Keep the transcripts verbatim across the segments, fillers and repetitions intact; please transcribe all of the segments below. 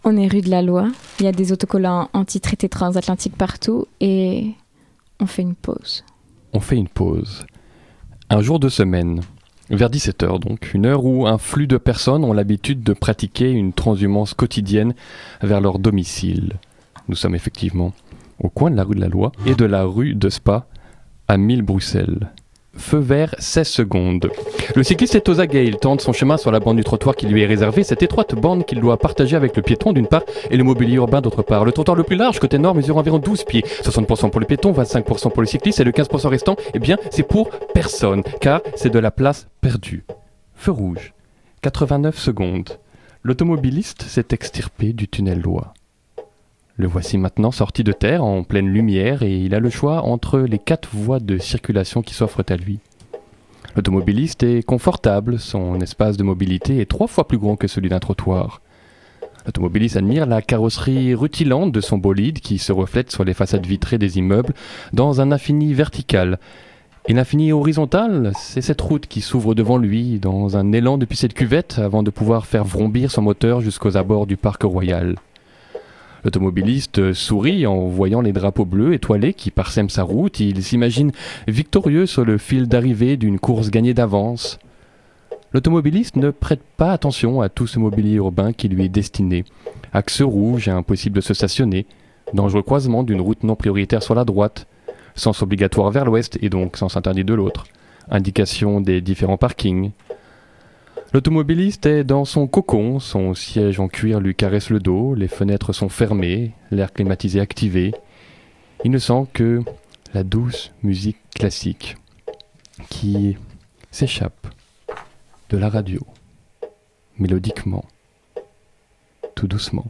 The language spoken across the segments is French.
On est rue de la Loi, il y a des autocollants anti-traité transatlantique partout et on fait une pause. On fait une pause. Un jour de semaine, vers dix-sept heures donc, une heure où un flux de personnes ont l'habitude de pratiquer une transhumance quotidienne vers leur domicile. Nous sommes effectivement au coin de la rue de la Loi et de la rue de Spa à mille Bruxelles. Feu vert, seize secondes. Le cycliste est aux aguets, il tente son chemin sur la bande du trottoir qui lui est réservée, cette étroite bande qu'il doit partager avec le piéton d'une part et le mobilier urbain d'autre part. Le trottoir le plus large, côté nord, mesure environ douze pieds, soixante pour cent pour le piéton, vingt-cinq pour cent pour le cycliste et le quinze pour cent restant, eh bien, c'est pour personne, car c'est de la place perdue. Feu rouge, quatre-vingt-neuf secondes. L'automobiliste s'est extirpé du tunnel Loi. Le voici maintenant sorti de terre, en pleine lumière, et il a le choix entre les quatre voies de circulation qui s'offrent à lui. L'automobiliste est confortable, son espace de mobilité est trois fois plus grand que celui d'un trottoir. L'automobiliste admire la carrosserie rutilante de son bolide qui se reflète sur les façades vitrées des immeubles dans un infini vertical. Et l'infini horizontal, c'est cette route qui s'ouvre devant lui dans un élan depuis cette cuvette avant de pouvoir faire vrombir son moteur jusqu'aux abords du parc royal. L'automobiliste sourit en voyant les drapeaux bleus étoilés qui parsèment sa route. Il s'imagine victorieux sur le fil d'arrivée d'une course gagnée d'avance. L'automobiliste ne prête pas attention à tout ce mobilier urbain qui lui est destiné. Axe rouge, impossible de se stationner. Dangereux croisement d'une route non prioritaire sur la droite. Sens obligatoire vers l'ouest et donc sens interdit de l'autre. Indication des différents parkings. L'automobiliste est dans son cocon, son siège en cuir lui caresse le dos, les fenêtres sont fermées, l'air climatisé activé. Il ne sent que la douce musique classique qui s'échappe de la radio, mélodiquement, tout doucement.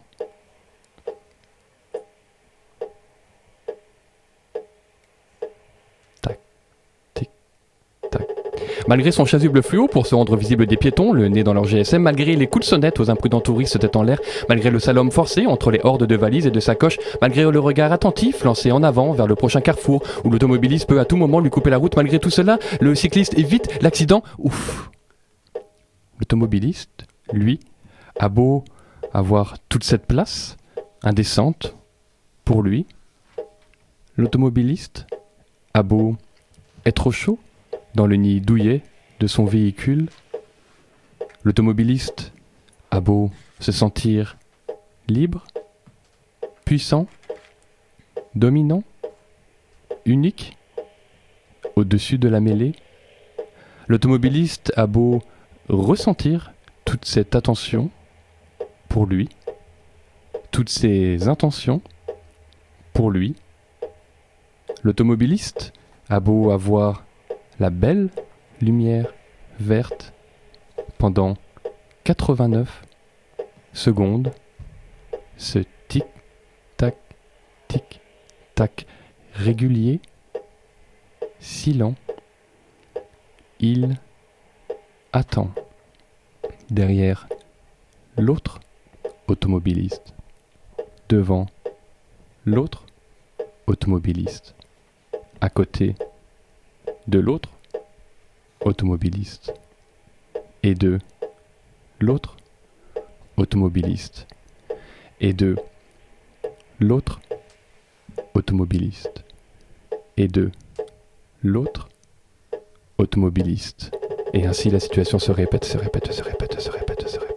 Tac, tic, tac. Malgré son chasuble fluo pour se rendre visible des piétons, le nez dans leur G S M, malgré les coups de sonnette aux imprudents touristes tête en l'air, malgré le slalom forcé entre les hordes de valises et de sacoches, malgré le regard attentif lancé en avant vers le prochain carrefour où l'automobiliste peut à tout moment lui couper la route, malgré tout cela, le cycliste évite l'accident. Ouf. L'automobiliste, lui, a beau avoir toute cette place indécente pour lui, l'automobiliste a beau être au chaud dans le nid douillet de son véhicule, l'automobiliste a beau se sentir libre, puissant, dominant, unique, au-dessus de la mêlée, l'automobiliste a beau ressentir toute cette attention pour lui, toutes ces intentions pour lui, l'automobiliste a beau avoir la belle lumière verte pendant quatre-vingt-neuf secondes, ce tic-tac, tic-tac régulier, si lent, il attend derrière l'autre automobiliste, devant l'autre automobiliste, à côté de l'autre automobiliste et de l'autre automobiliste et de l'autre automobiliste et de l'autre automobiliste. Et ainsi la situation se répète, se répète, se répète, se répète, se répète.